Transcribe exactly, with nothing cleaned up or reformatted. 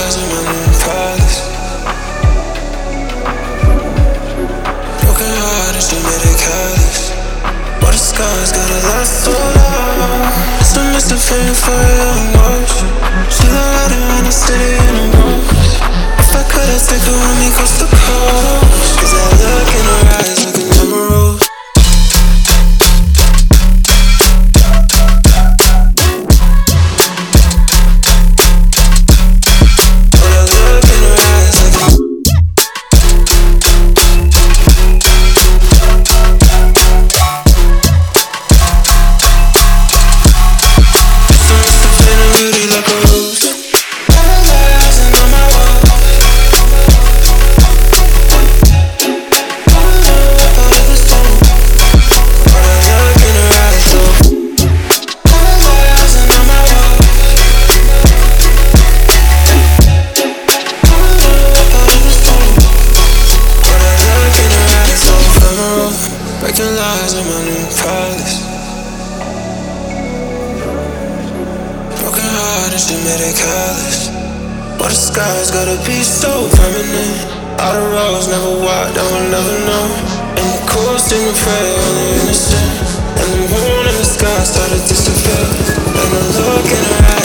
lies on my new palace. Broken heart and she made it callous. What the scars gotta last so long. It's a missed pain for a young watch. She don't let it when I stay in a rush. If I could, I'd take her with me coast to coast. Cause that look in her eyes like an emerald. Breaking lies on my new palace. Broken heart and she made it callous. Why the sky's gotta be so permanent? All the roads never walked, I will never know. And the coast in the prey on the innocent. And the moon and the sky started to disappear. And the look in her eyes